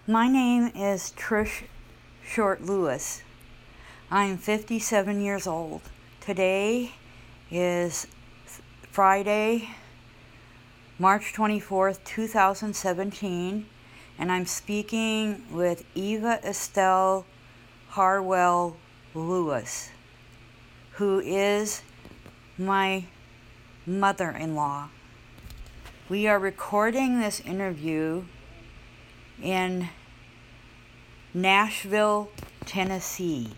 My name is Trish Short Lewis. I'm 57 years old. Today is Friday, March 24th, 2017, and I'm speaking with Eva Estelle Harwell Lewis, who is my mother-in-law. We are recording this interview in Nashville, Tennessee.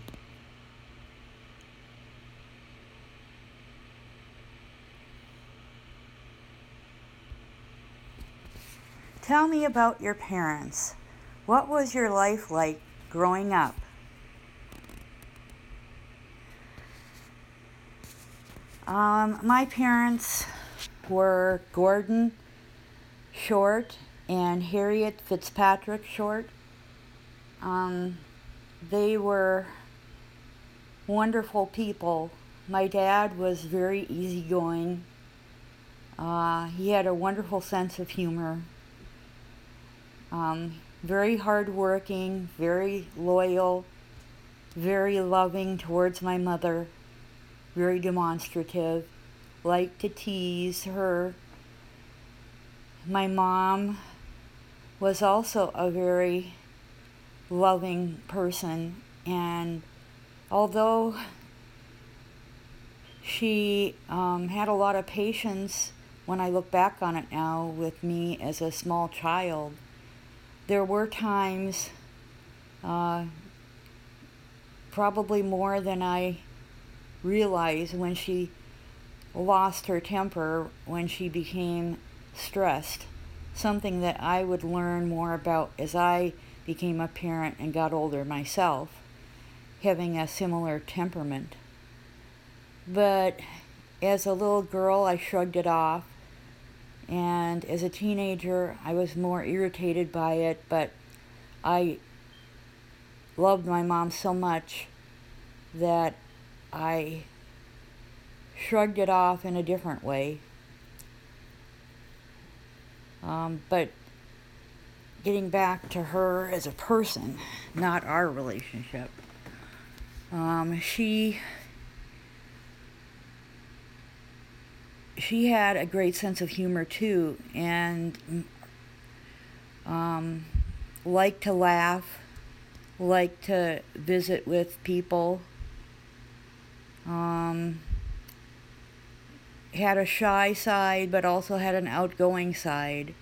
Tell me about your parents. What was your life like growing up? My parents were Gordon Short and Harriet Fitzpatrick Short. They were wonderful people. My dad was very easygoing. He had a wonderful sense of humor. Very hardworking, very loyal, very loving towards my mother, very demonstrative, liked to tease her. My mom was also a very loving person, and although she had a lot of patience when I look back on it now with me as a small child, there were times, probably more than I realized, when she lost her temper, when she became stressed, something that I would learn more about as I became a parent and got older myself, having a similar temperament. But as a little girl, I shrugged it off, and as a teenager, I was more irritated by it, but I loved my mom so much that I shrugged it off in a different way. But getting back to her as a person, not our relationship, she had a great sense of humor too, and liked to laugh, liked to visit with people, had a shy side but also had an outgoing side.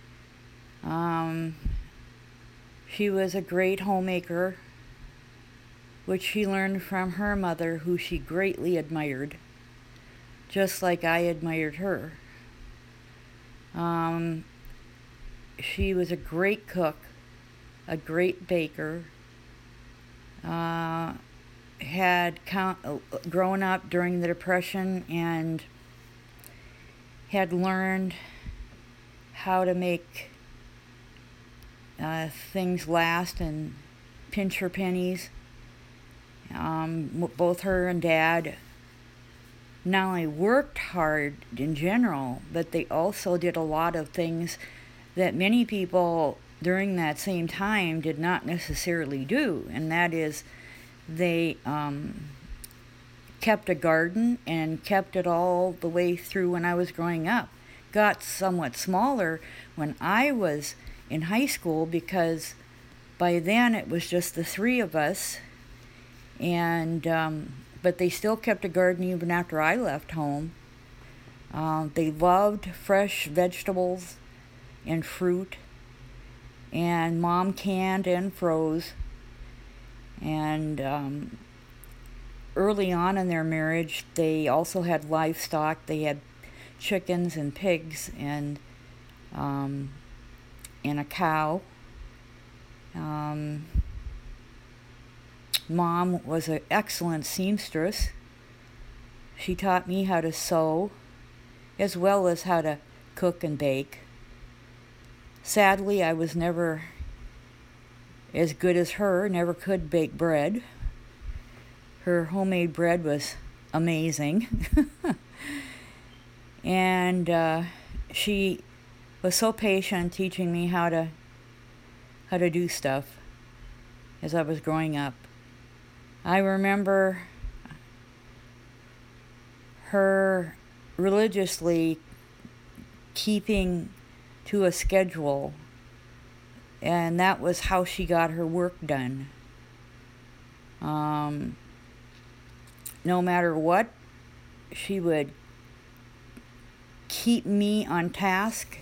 She was a great homemaker, which she learned from her mother, who she greatly admired, just like I admired her. She was a great cook, a great baker, had grown up during the Depression and had learned how to make things last and pinch her pennies. Both her and Dad not only worked hard in general, but they also did a lot of things that many people during that same time did not necessarily do, and that is they kept a garden and kept it all the way through when I was growing up. Got somewhat smaller when I was in high school, because by then it was just the three of us, and but they still kept a garden even after I left home. They loved fresh vegetables and fruit, and Mom canned and froze. And early on in their marriage, they also had livestock. They had chickens and pigs and a cow. Mom was an excellent seamstress. She taught me how to sew, as well as how to cook and bake. Sadly, I was never as good as her, never could bake bread. Her homemade bread was amazing. And she was so patient teaching me how to do stuff. as I was growing up. I remember her religiously keeping to a schedule, and that was how she got her work done. No matter what, she would keep me on task,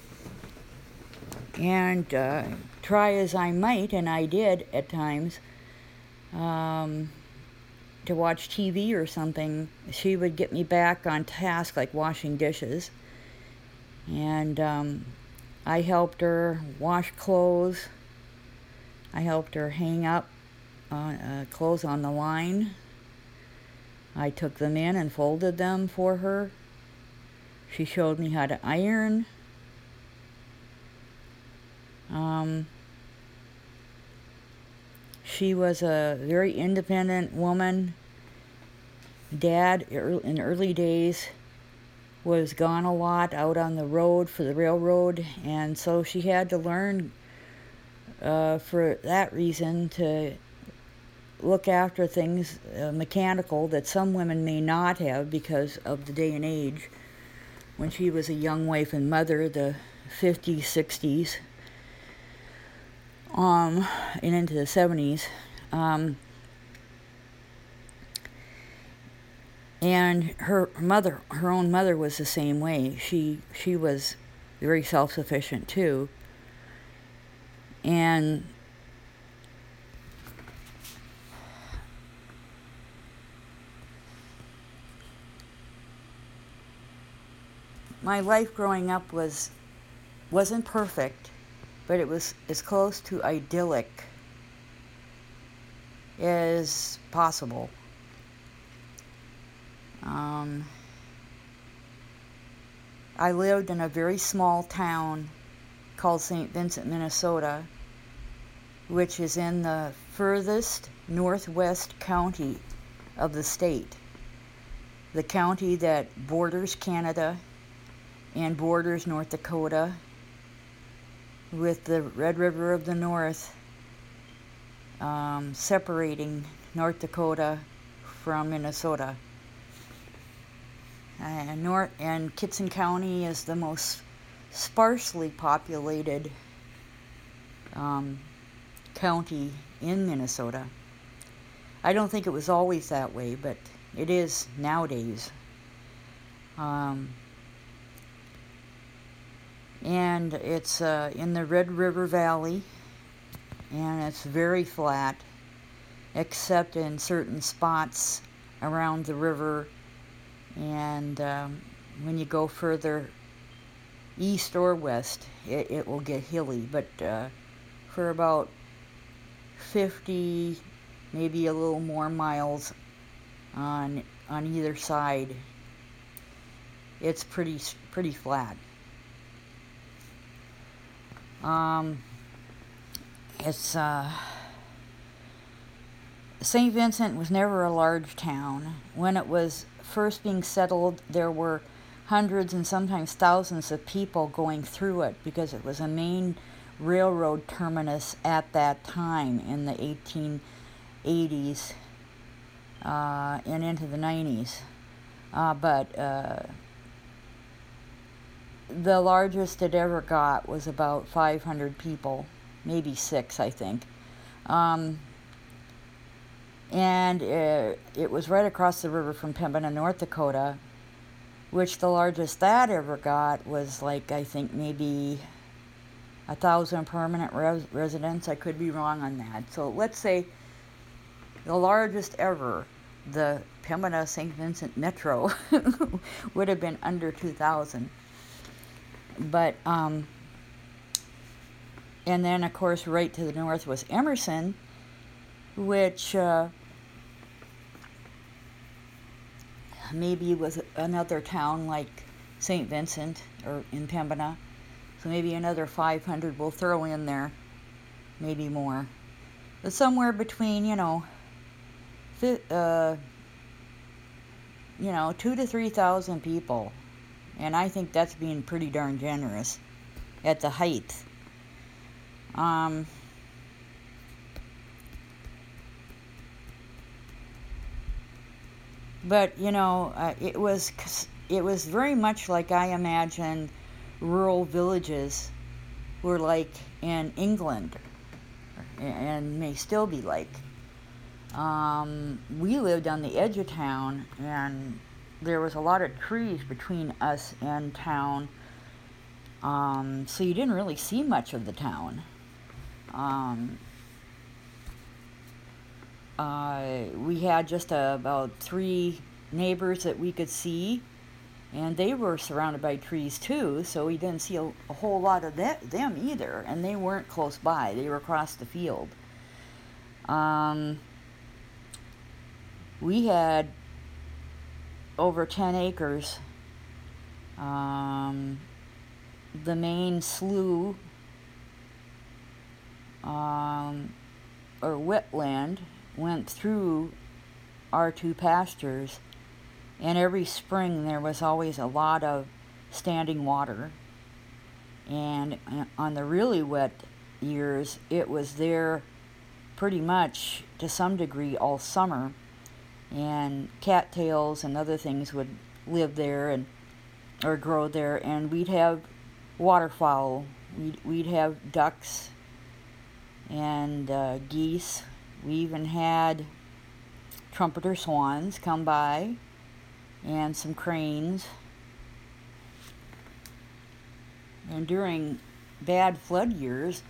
and try as I might, and I did at times, to watch TV or something. She would get me back on task, like washing dishes. And I helped her wash clothes. I helped her hang up clothes on the line. I took them in and folded them for her. She showed me how to iron. She was a very independent woman. Dad, in the early days, was gone a lot out on the road for the railroad, and so she had to learn, for that reason, to look after things mechanical that some women may not have because of the day and age. When she was a young wife and mother, the 50s, 60s, and into the 70s. And her own mother was the same way. She was very self-sufficient too. And my life growing up wasn't perfect, but it was as close to idyllic as possible. I lived in a very small town called St. Vincent, Minnesota, which is in the furthest northwest county of the state. The county that borders Canada and borders North Dakota, with the Red River of the North separating North Dakota from Minnesota. And Kittson County is the most sparsely populated county in Minnesota. I don't think it was always that way, but it is nowadays. And it's in the Red River Valley, and it's very flat, except in certain spots around the river. And when you go further east or west, it will get hilly. But for about 50, maybe a little more miles on either side, it's pretty flat. St. Vincent was never a large town. When it was first being settled, there were hundreds and sometimes thousands of people going through it because it was a main railroad terminus at that time in the 1880s and into the 90s. But the largest it ever got was about 500 people, maybe 6, I think. And it was right across the river from Pembina, North Dakota, which the largest that ever got was like, I think, maybe 1,000 permanent residents. I could be wrong on that. So let's say the largest ever, the Pembina St. Vincent Metro, would have been under 2,000. But, and then, of course, right to the north was Emerson, which maybe was another town like St. Vincent or in Pembina. So maybe another 500 we'll throw in there, maybe more. But somewhere between, 2,000 to 3,000 people. And I think that's being pretty darn generous at the height. But it was very much like I imagined rural villages were like in England, and may still be like. We lived on the edge of town, and there was a lot of trees between us and town, so you didn't really see much of the town. Um, we had just about 3 neighbors that we could see, and they were surrounded by trees too, so we didn't see a whole lot of them either, and they weren't close by, they were across the field. We had over 10 acres. The main slough, or wetland, went through our 2 pastures, and every spring there was always a lot of standing water, and on the really wet years it was there pretty much to some degree all summer, and cattails and other things would live there or grow there, and we'd have waterfowl, we'd have ducks and geese. We even had trumpeter swans come by, and some cranes. And during bad flood years,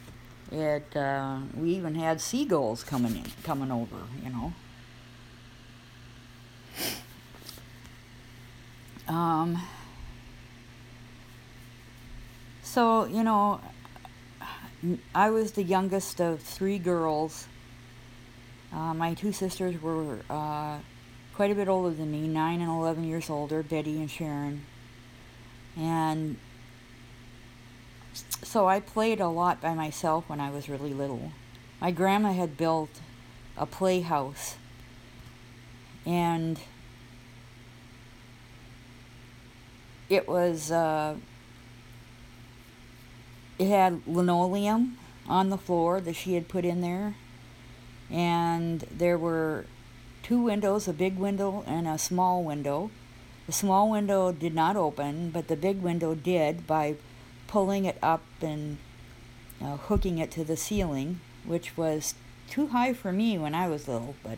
we even had seagulls coming over, you know. So, I was the youngest of 3 girls. My 2 sisters were quite a bit older than me, 9 and 11 years older, Betty and Sharon. And so I played a lot by myself when I was really little. My grandma had built a playhouse, and it had linoleum on the floor that she had put in there, and there were 2 windows, a big window and a small window. The small window did not open, but the big window did by pulling it up and hooking it to the ceiling, which was too high for me when I was little, but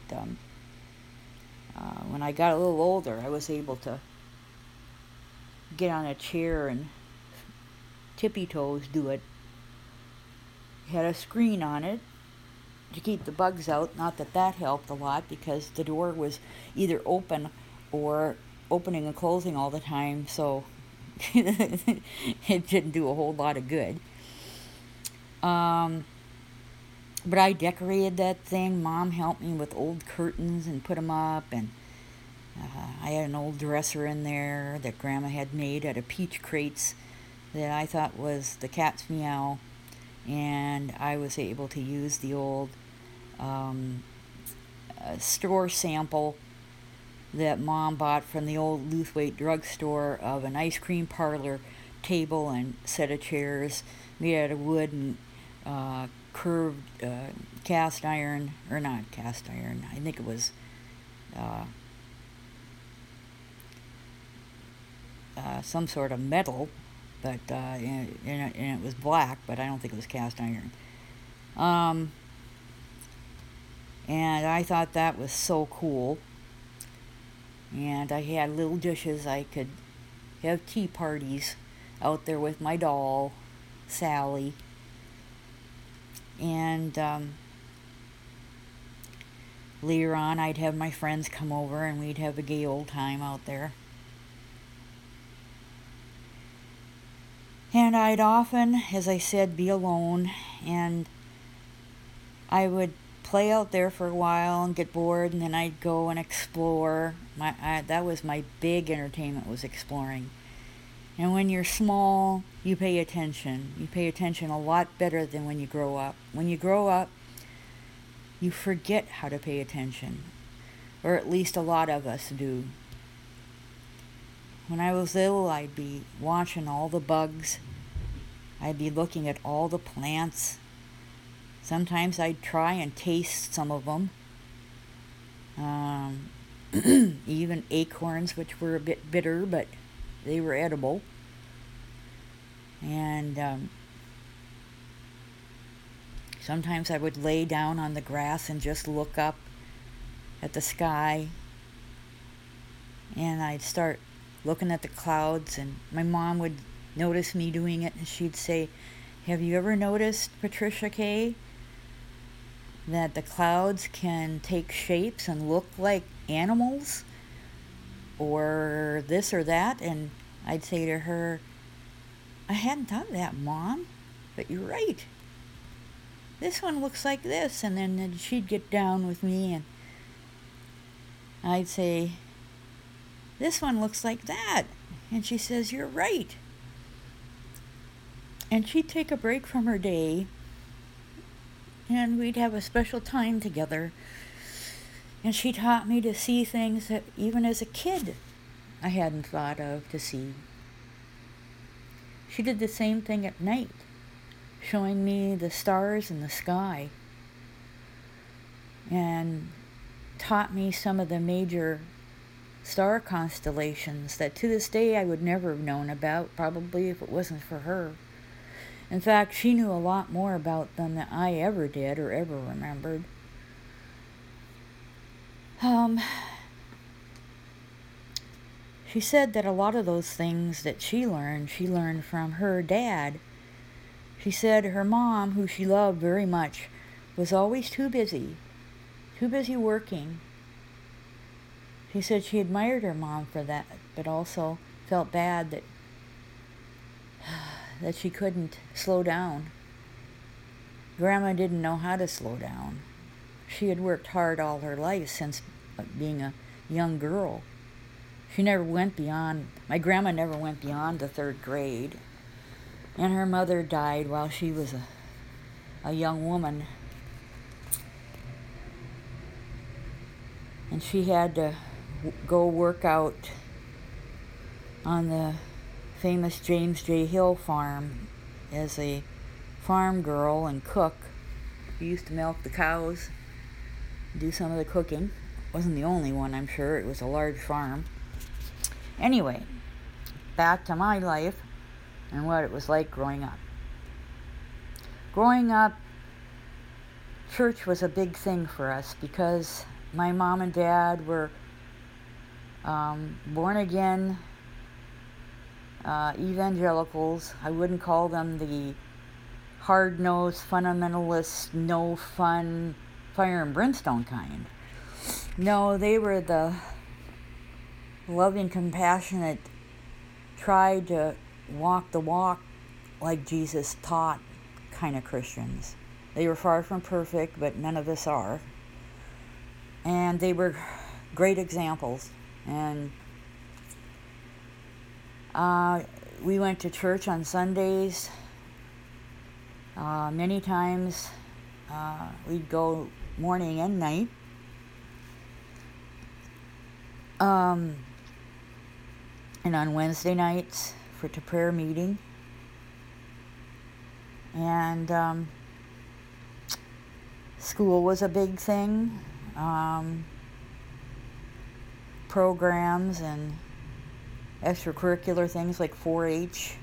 when I got a little older, I was able to get on a chair and tippy toes do it. It had a screen on it to keep the bugs out. Not that that helped a lot, because the door was either open or opening and closing all the time, so it didn't do a whole lot of good. But I decorated that thing. Mom helped me with old curtains and put them up, and I had an old dresser in there that Grandma had made out of peach crates that I thought was the cat's meow, and I was able to use the old store sample that Mom bought from the old Luthwaite drugstore of an ice cream parlor table and set of chairs made out of wood and curved cast iron, or not cast iron, I think it was some sort of metal, but and it was black, but I don't think it was cast iron. And I thought that was so cool. And I had little dishes. I could have tea parties out there with my doll, Sally. And later on, I'd have my friends come over and we'd have a gay old time out there. And I'd often, as I said, be alone, and I would play out there for a while and get bored, and then I'd go and explore. That was my big entertainment, was exploring. And when you're small, you pay attention. You pay attention a lot better than when you grow up. When you grow up, you forget how to pay attention, or at least a lot of us do. When I was little, I'd be watching all the bugs. I'd be looking at all the plants. Sometimes I'd try and taste some of them. even acorns, which were a bit bitter, but they were edible. And sometimes I would lay down on the grass and just look up at the sky, and I'd start looking at the clouds, and my mom would notice me doing it, and she'd say, "Have you ever noticed, Patricia Kay, that the clouds can take shapes and look like animals or this or that?" And I'd say to her, "I hadn't thought of that, Mom, but you're right. This one looks like this." And then she'd get down with me and I'd say, "This one looks like that." And she says, "You're right." And she'd take a break from her day and we'd have a special time together. And she taught me to see things that even as a kid I hadn't thought of to see. She did the same thing at night, showing me the stars in the sky, and taught me some of the major star constellations that to this day I would never have known about, probably if it wasn't for her. In fact, she knew a lot more about them than I ever did or ever remembered. She said that a lot of those things that she learned from her dad. She said her mom, who she loved very much, was always too busy working. She said she admired her mom for that, but also felt bad that she couldn't slow down. Grandma didn't know how to slow down. She had worked hard all her life since being a young girl. My grandma never went beyond the 3rd grade. And her mother died while she was a young woman. And she had to go work out on the famous James J. Hill farm as a farm girl and cook. She used to milk the cows, do some of the cooking. Wasn't the only one, I'm sure. It was a large farm. Anyway, back to my life and what it was like growing up. Growing up, church was a big thing for us because my mom and dad were born again evangelicals. I wouldn't call them the hard-nosed, fundamentalist, no-fun, fire and brimstone kind. No, they were the loving, compassionate, tried to walk the walk like Jesus taught kind of Christians. They were far from perfect, but none of us are. And they were great examples. And we went to church on Sundays. Many times we'd go morning and night. And on Wednesday nights to prayer meeting. And school was a big thing. Programs and extracurricular things like 4-H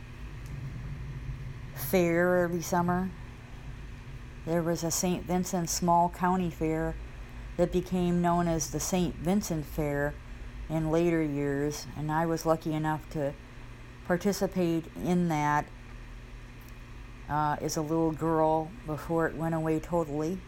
fair every summer. There was a St. Vincent small county fair that became known as the St. Vincent Fair in later years, and I was lucky enough to participate in that as a little girl before it went away totally.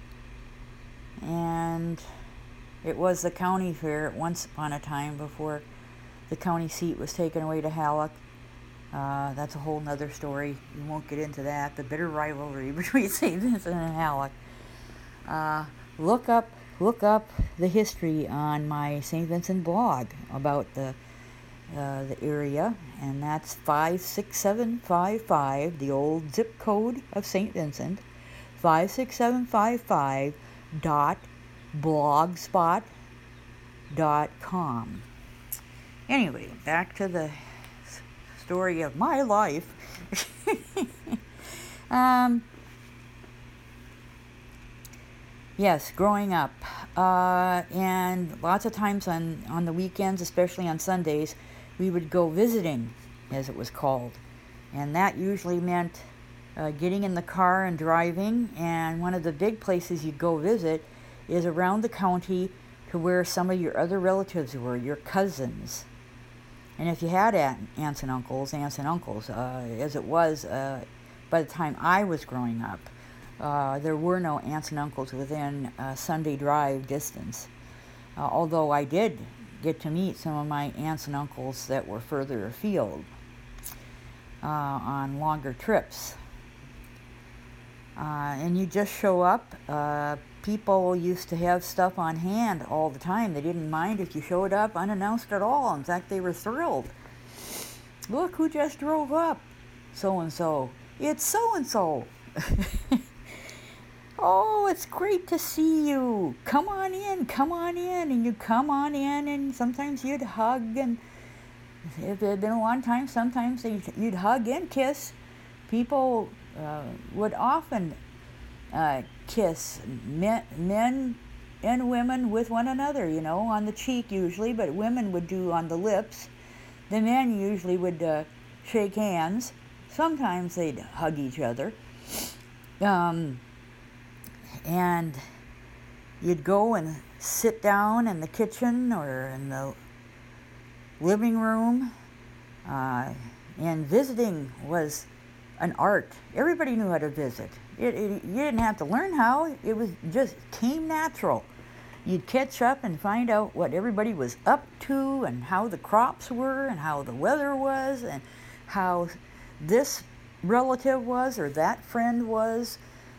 And it was the county fair at once upon a time before the county seat was taken away to Hallock. That's a whole nother story. We won't get into that. The bitter rivalry between St. Vincent and Hallock. Look up the history on my St. Vincent blog about the area, and that's 56755, the old zip code of St. Vincent, 56755.blogspot.com. Anyway, back to the story of my life. Yes, growing up. And lots of times on the weekends, especially on Sundays, we would go visiting, as it was called. And that usually meant getting in the car and driving. And one of the big places you'd go visit is around the county to where some of your other relatives were, your cousins. And if you had aunts and uncles, as it was by the time I was growing up, there were no aunts and uncles within Sunday drive distance. Although I did get to meet some of my aunts and uncles that were further afield on longer trips. And you just show up. People used to have stuff on hand all the time. They didn't mind if you showed up unannounced at all. In fact, they were thrilled. Look who just drove up. So-and-so. It's so-and-so. Oh, it's great to see you. Come on in. And you come on in, and sometimes you'd hug. And if it had been a long time, sometimes you'd hug and kiss. People would often kiss, men and women with one another, on the cheek usually, but women would do on the lips. The men usually would shake hands. Sometimes they'd hug each other. And you'd go and sit down in the kitchen or in the living room. And visiting was an art. Everybody knew how to visit. You didn't have to learn how. It was just came natural. You'd catch up and find out what everybody was up to and how the crops were and how the weather was and how this relative was or that friend was.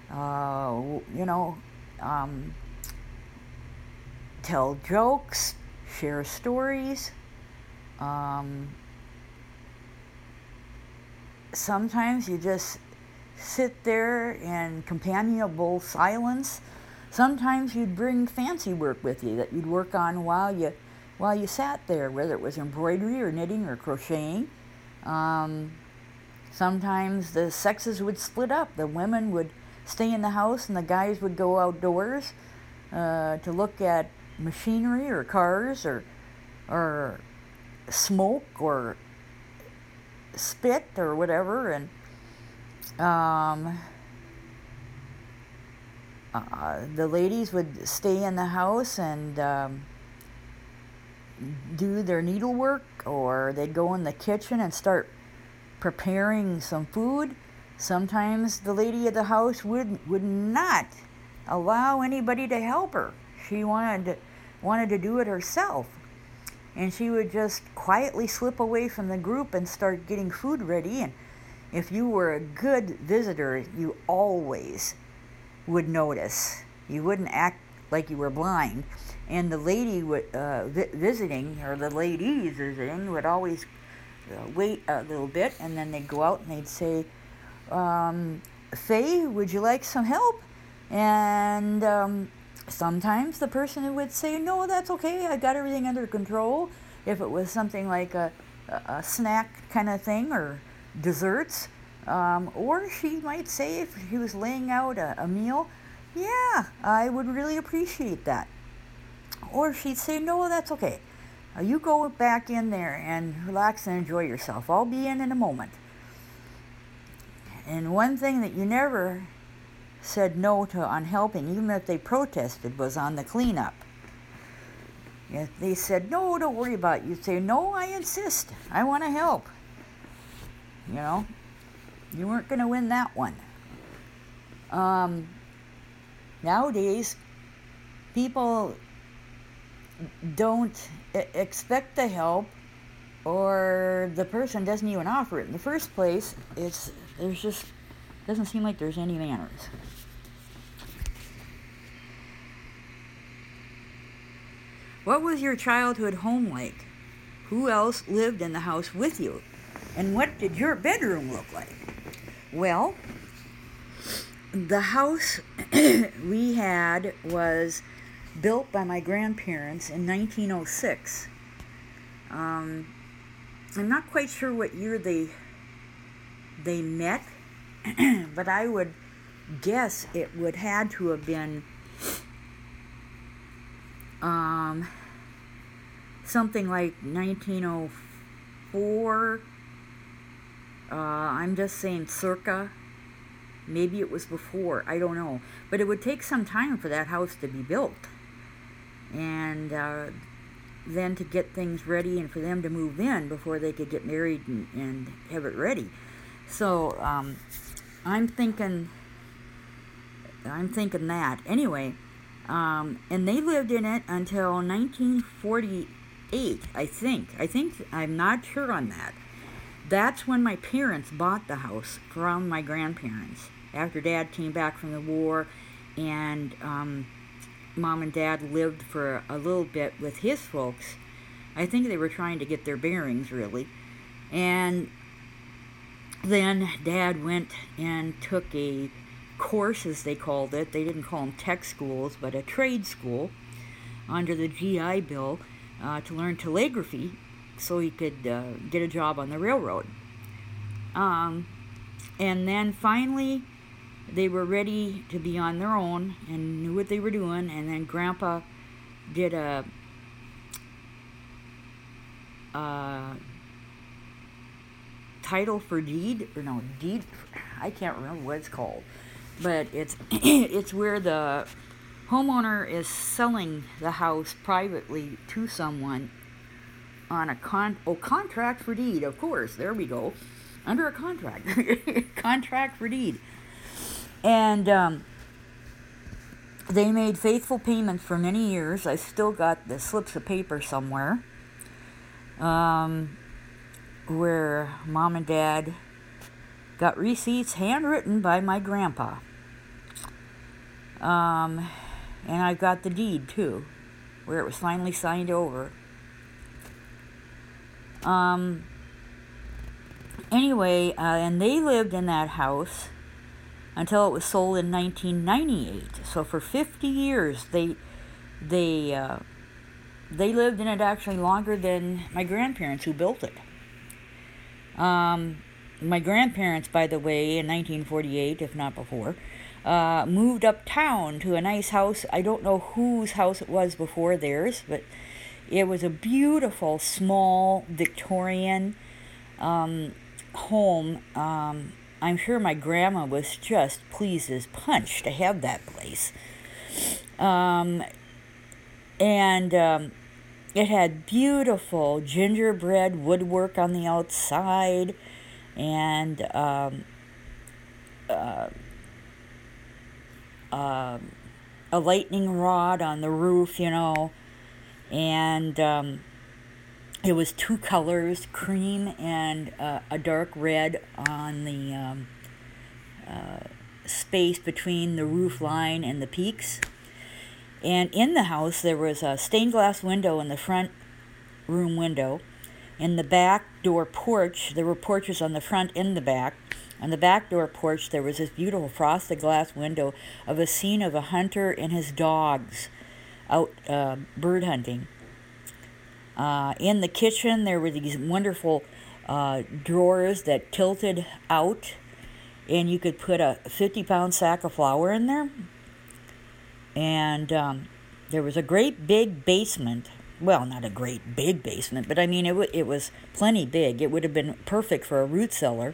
Tell jokes, share stories. Sometimes you just sit there in companionable silence. Sometimes you'd bring fancy work with you that you'd work on while you sat there, whether it was embroidery or knitting or crocheting. Sometimes the sexes would split up. The women would stay in the house and the guys would go outdoors to look at machinery or cars or smoke or spit or whatever, and the ladies would stay in the house and do their needlework, or they'd go in the kitchen and start preparing some food. Sometimes the lady of the house would not allow anybody to help her. She wanted to do it herself. And she would just quietly slip away from the group and start getting food ready. And if you were a good visitor, you always would notice. You wouldn't act like you were blind. And the lady visiting, or the ladies visiting, would always wait a little bit, and then they'd go out and they'd say, Faye, would you like some help? And sometimes the person would say, no, that's okay, I got everything under control. If it was something like a snack kind of thing or desserts. Or she might say, if she was laying out a meal, yeah, I would really appreciate that. Or she'd say, no, that's okay. You go back in there and relax and enjoy yourself. I'll be in a moment. And one thing that you never said no to on helping, even if they protested, was on the cleanup. If they said, no, don't worry about it, you'd say, no, I insist. I want to help. You weren't going to win that one. Nowadays, people don't expect the help, or the person doesn't even offer it. In the first place, doesn't seem like there's any manners. What was your childhood home like? Who else lived in the house with you? And what did your bedroom look like? Well, the house we had was built by my grandparents in 1906. I'm not quite sure what year they met, but I would guess it would had to have been um, something like 1904. I'm just saying circa. Maybe it was before, I don't know. But it would take some time for that house to be built. And then to get things ready and for them to move in before they could get married and have it ready. So I'm thinking that. Anyway, and they lived in it until 1948, I think. I'm not sure on that. That's when my parents bought the house from my grandparents. After Dad came back from the war, and Mom and Dad lived for a little bit with his folks. I think they were trying to get their bearings, really. And then Dad went and took a course, as they called it. They didn't call them tech schools, but a trade school under the GI Bill to learn telegraphy, so he could get a job on the railroad. And then finally, they were ready to be on their own and knew what they were doing. And then Grandpa did a title for deed, or no, deed, I can't remember what it's called. But it's it's where the homeowner is selling the house privately to someone on a contract for deed, of course. There we go. Under a contract. Contract for deed. And they made faithful payments for many years. I still got the slips of paper somewhere where Mom and Dad got receipts handwritten by my grandpa. And I got the deed, too, where it was finally signed over. Anyway, and they lived in that house until it was sold in 1998. So for 50 years, they lived in it actually longer than my grandparents who built it. My grandparents, by the way, in 1948, if not before, moved uptown to a nice house. I don't know whose house it was before theirs, but it was a beautiful, small, Victorian home. I'm sure my grandma was just pleased as punch to have that place. It had beautiful gingerbread woodwork on the outside, and a lightning rod on the roof, and it was two colors, cream and a dark red on the space between the roof line and the peaks. And in the house, there was a stained glass window in the front room window. In the back door porch, there were porches on the front and the back. On the back door porch, there was this beautiful frosted glass window of a scene of a hunter and his dogs out bird hunting. In the kitchen, there were these wonderful drawers that tilted out, and you could put a 50-pound sack of flour in there. And there was a great big basement. Well, not a great big basement, but I mean, it was plenty big. It would have been perfect for a root cellar.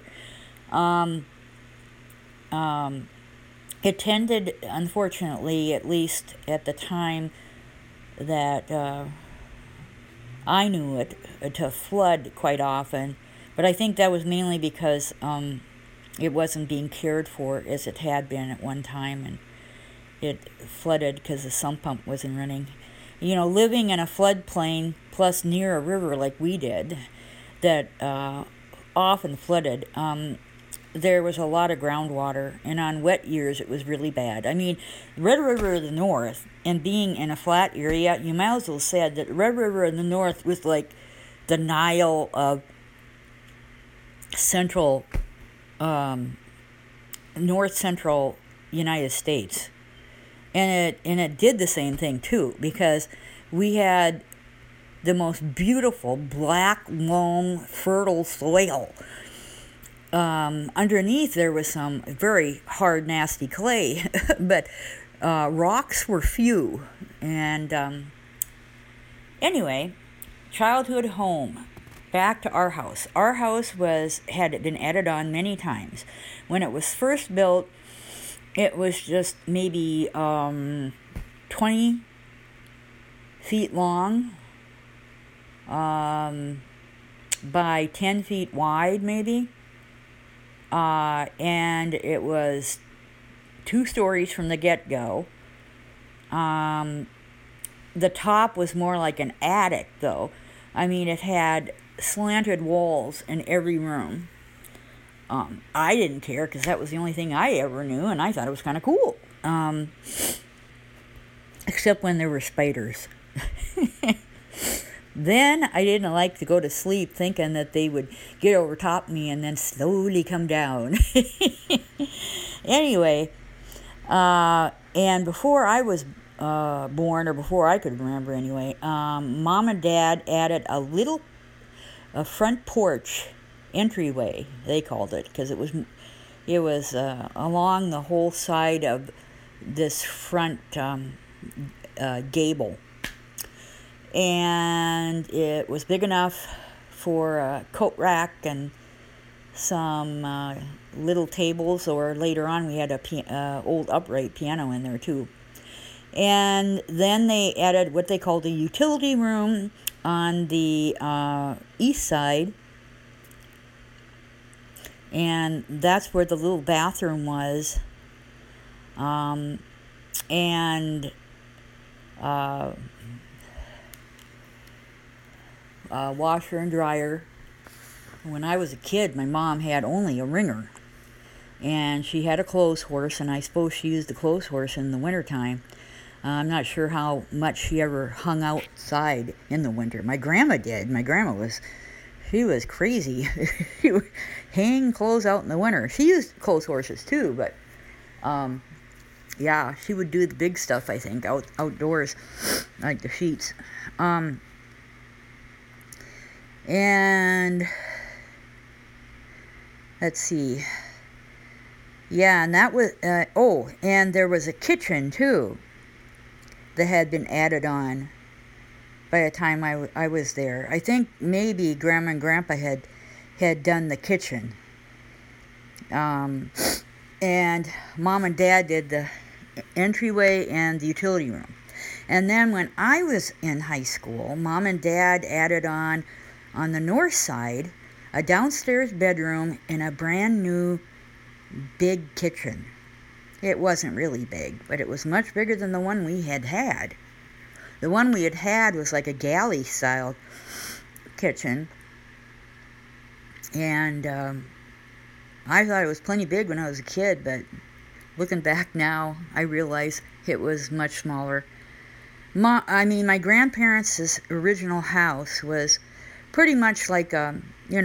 It tended, unfortunately, at least at the time that I knew it, to flood quite often. But I think that was mainly because it wasn't being cared for as it had been at one time, and it flooded because the sump pump wasn't running. Living in a floodplain plus near a river like we did, that often flooded, there was a lot of groundwater, and on wet years it was really bad. I mean, Red River of the North, and being in a flat area, you might as well said that Red River in the North was like the Nile of north central United States. And it did the same thing too, because we had the most beautiful black loam fertile soil. Underneath there was some very hard, nasty clay, but rocks were few, and Anyway, childhood home. Back to our house. Our house had been added on many times. When it was first built, it was just maybe 20 feet long, by 10 feet wide, maybe. And it was 2 stories from the get-go. The top was more like an attic, though. I mean, it had slanted walls in every room. I didn't care because that was the only thing I ever knew, and I thought it was kind of cool. Except when there were spiders. Then I didn't like to go to sleep thinking that they would get over top me and then slowly come down. Anyway, and before I was born, or before I could remember anyway, Mom and Dad added a front porch entryway, they called it, because it was along the whole side of this front gable. And it was big enough for a coat rack and some little tables, or later on we had a old upright piano in there too. And then they added what they called a utility room on the east side, and that's where the little bathroom was, and washer and dryer. When I was a kid, my mom had only a wringer, and she had a clothes horse, and I suppose she used the clothes horse in the wintertime. I'm not sure how much she ever hung outside in the winter. My grandma did. My grandma she was crazy. She would hang clothes out in the winter. She used clothes horses too, but yeah, she would do the big stuff, I think, outdoors, like the sheets. And let's see. Yeah, and that was, and there was a kitchen too that had been added on by the time I was there. I think maybe Grandma and Grandpa had done the kitchen. And Mom and Dad did the entryway and the utility room. And then when I was in high school, Mom and Dad added on the north side, a downstairs bedroom and a brand new big kitchen. It wasn't really big, but it was much bigger than the one we had had. The one we had was like a galley-style kitchen, and I thought it was plenty big when I was a kid, but looking back now, I realize it was much smaller. My grandparents' original house was pretty much like a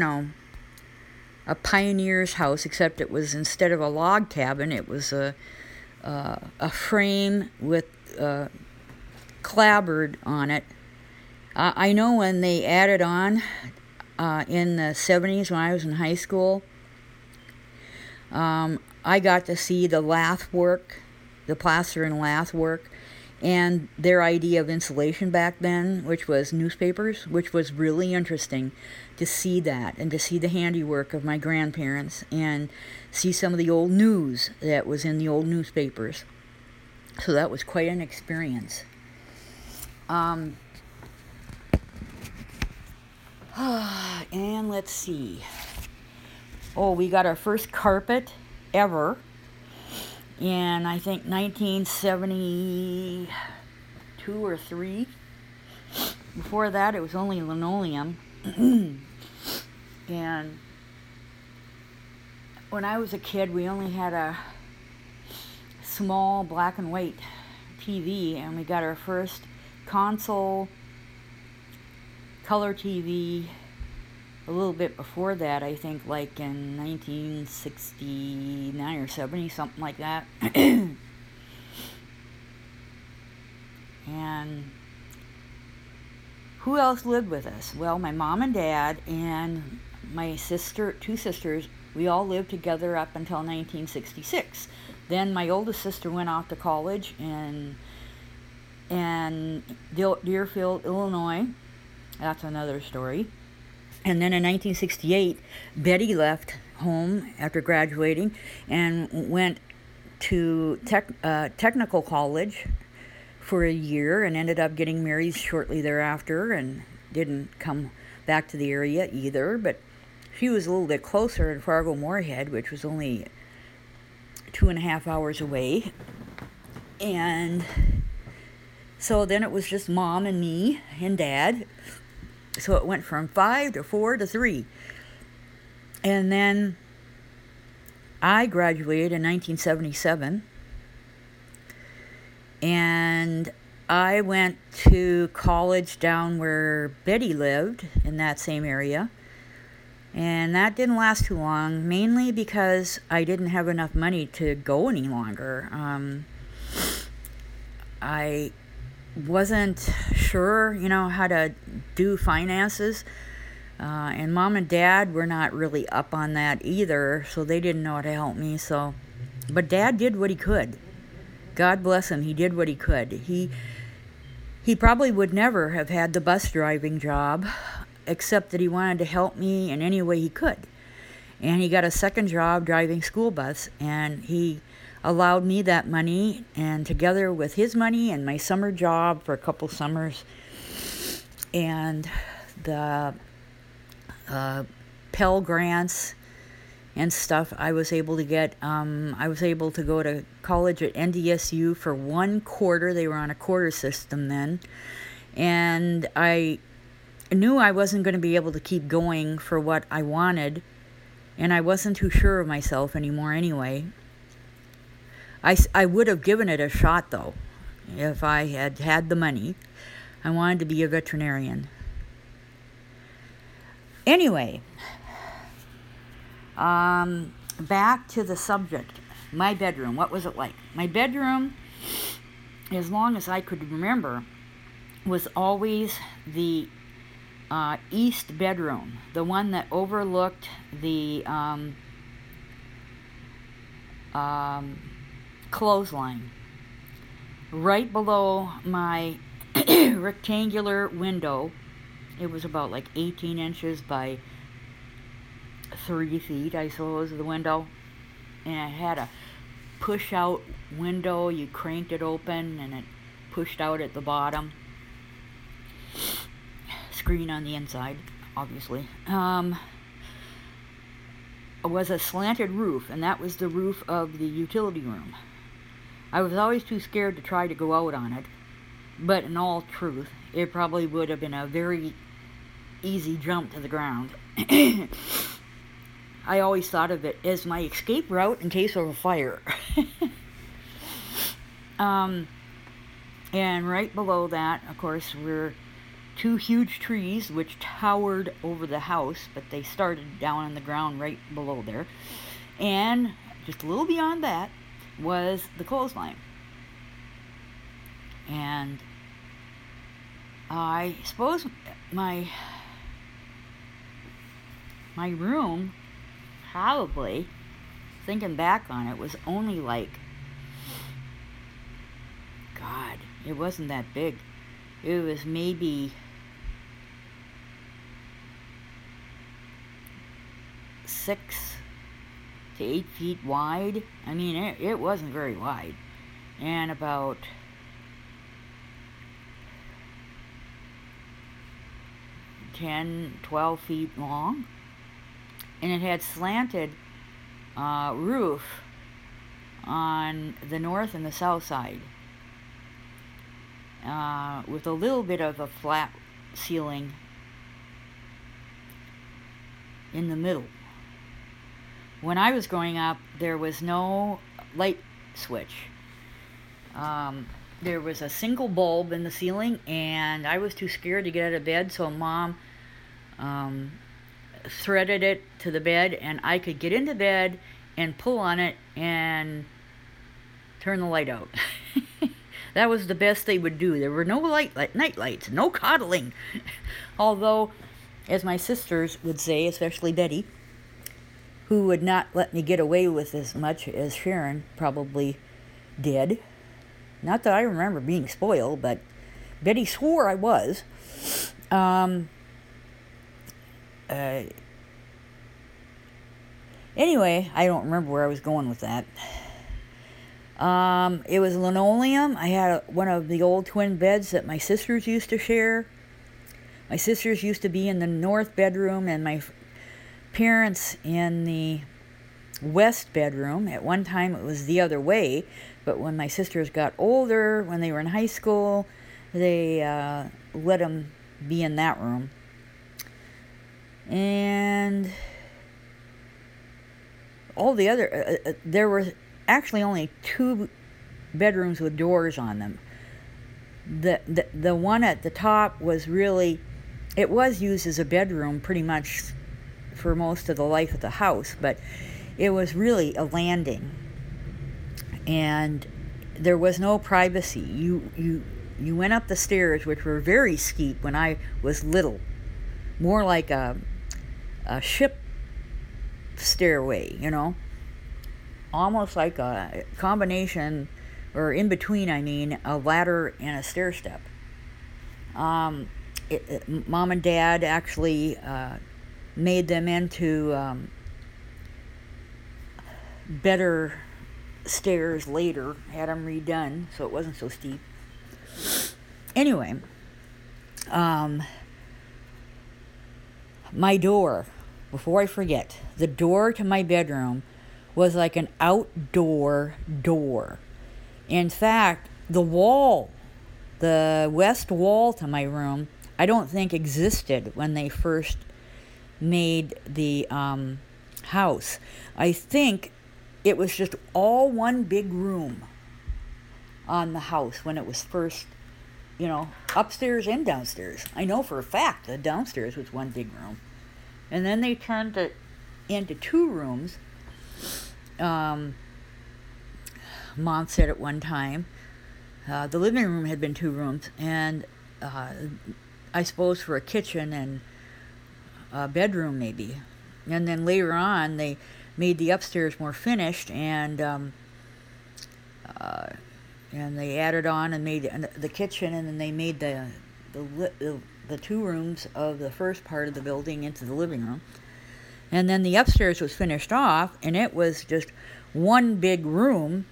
pioneer's house, except it was, instead of a log cabin, it was a frame with clapboard on it. I know when they added on in the 70s when I was in high school, I got to see the lath work, the plaster and lath work, and their idea of insulation back then, which was newspapers, which was really interesting to see that, and to see the handiwork of my grandparents, and see some of the old news that was in the old newspapers. So that was quite an experience. And let's see. Oh, we got our first carpet ever in, I think, 1972 or 3. Before that, it was only linoleum. And when I was a kid, we only had a small black and white TV, and we got our first console color TV a little bit before that, I think, like in 1969 or 70, something like that. And who else lived with us? Well, my mom and dad and my sister, 2 sisters, we all lived together up until 1966. Then my oldest sister went off to college in and Deerfield, Illinois. That's another story. And then in 1968, Betty left home after graduating and went to technical college for a year and ended up getting married shortly thereafter and didn't come back to the area either. But she was a little bit closer in Fargo-Moorhead, which was only 2.5 hours away. And so then it was just Mom and me and Dad. So it went from 5 to 4 to 3. And then I graduated in 1977. And I went to college down where Betty lived, in that same area. And that didn't last too long, mainly because I didn't have enough money to go any longer. I wasn't sure, how to do finances. And Mom and Dad were not really up on that either, so they didn't know how to help me. But Dad did what he could. God bless him, he did what he could. He probably would never have had the bus driving job, except that he wanted to help me in any way he could. And he got a second job driving school bus, and he allowed me that money, and together with his money and my summer job for a couple summers and the Pell Grants and stuff I was able to get, I was able to go to college at NDSU for 1 quarter. They were on a quarter system then. And I knew I wasn't going to be able to keep going for what I wanted, and I wasn't too sure of myself anymore anyway. I would have given it a shot, though, if I had had the money. I wanted to be a veterinarian. Anyway, back to the subject. My bedroom, what was it like? My bedroom, as long as I could remember, was always the east bedroom, the one that overlooked the clothesline. Right below my rectangular window, it was about like 18 inches by 3 feet, I suppose, the window. And it had a push-out window. You cranked it open and it pushed out at the bottom. Screen on the inside, obviously. It was a slanted roof, and that was the roof of the utility room. I was always too scared to try to go out on it, but in all truth, it probably would have been a very easy jump to the ground. I always thought of it as my escape route in case of a fire. And right below that, of course, were 2 huge trees which towered over the house, but they started down on the ground right below there. And just a little beyond that was the clothesline. And I suppose my room, probably, thinking back on it, was only like, God, it wasn't that big. It was maybe 6 to 8 feet wide. I mean, it wasn't very wide. And about 10, 12 feet long. And it had slanted roof on the north and the south side, with a little bit of a flat ceiling in the middle. When I was growing up, there was no light switch. There was a single bulb in the ceiling, and I was too scared to get out of bed, so Mom threaded it to the bed, and I could get into bed and pull on it and turn the light out. That was the best they would do. There were no night lights, no coddling. Although, as my sisters would say, especially Betty, who would not let me get away with as much as Sharon probably did, Not that I remember being spoiled, but Betty swore I was. Anyway, I don't remember where I was going with that. It was linoleum. I had one of the old twin beds that my sisters used to share. My sisters used to be in the north bedroom and my parents in the west bedroom. At one time it was the other way, but when my sisters got older, when they were in high school, they let them be in that room. And all the other, there were actually only 2 bedrooms with doors on them. The one at the top was really, it was used as a bedroom pretty much for most of the life of the house, but it was really a landing, and there was no privacy. You went up the stairs, which were very steep when I was little, more like a ship stairway, you know, almost like a combination, or in between, I mean, a ladder and a stair step. Mom and Dad actually made them into better stairs later, had them redone so it wasn't so steep. Anyway, my door, before I forget, the door to my bedroom was like an outdoor door. In fact, the wall, the west wall to my room, I don't think existed when they first made the house. I think it was just all one big room on the house when it was first, you know, upstairs and downstairs. I know for a fact that downstairs was one big room. And then they turned it into 2 rooms. Mom said at one time, the living room had been 2 rooms, and I suppose for a kitchen and a bedroom maybe. And then later on they made the upstairs more finished, and they added on and made the kitchen, and then they made the 2 rooms of the first part of the building into the living room. And then the upstairs was finished off, and it was just one big room.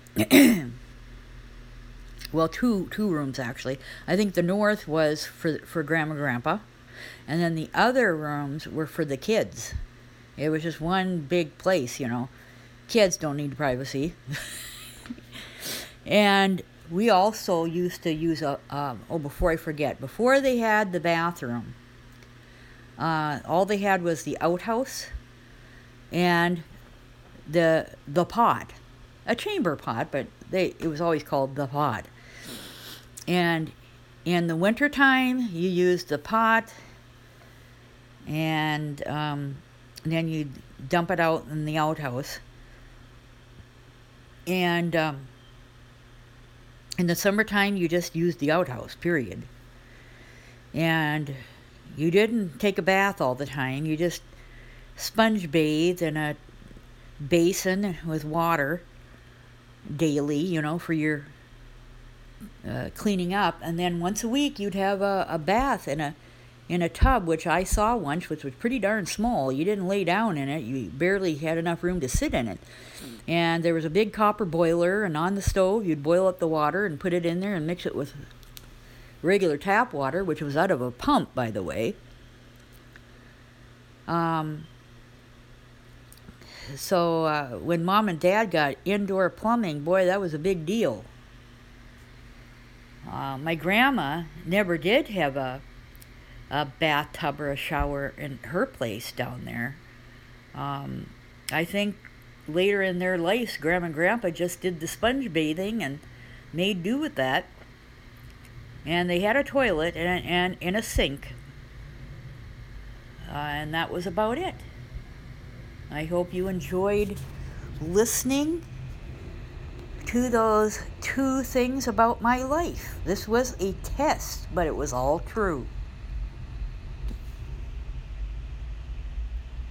Well, two rooms actually. I think the north was for Grandma and Grandpa, and then the other rooms were for the kids. It was just one big place, you know. Kids don't need privacy. And we also used to use before I forget, before they had the bathroom, all they had was the outhouse and the pot, a chamber pot, but it was always called the pot. And in the wintertime, you used the pot, and then you dump it out in the outhouse. And in the summertime, you just used the outhouse, period. And you didn't take a bath all the time. You just sponge bathed in a basin with water daily, you know, for your cleaning up. And then once a week, you'd have a bath in a tub, which I saw once, which was pretty darn small. You didn't lay down in it. You barely had enough room to sit in it. And there was a big copper boiler, and on the stove, you'd boil up the water and put it in there and mix it with regular tap water, which was out of a pump, by the way. So when Mom and Dad got indoor plumbing, boy, that was a big deal. My grandma never did have a bathtub or a shower in her place down there. I think later in their lives, Grandma and Grandpa just did the sponge bathing and made do with that. And they had a toilet and a sink. And that was about it. I hope you enjoyed listening to those 2 things about my life. This was a test, but it was all true.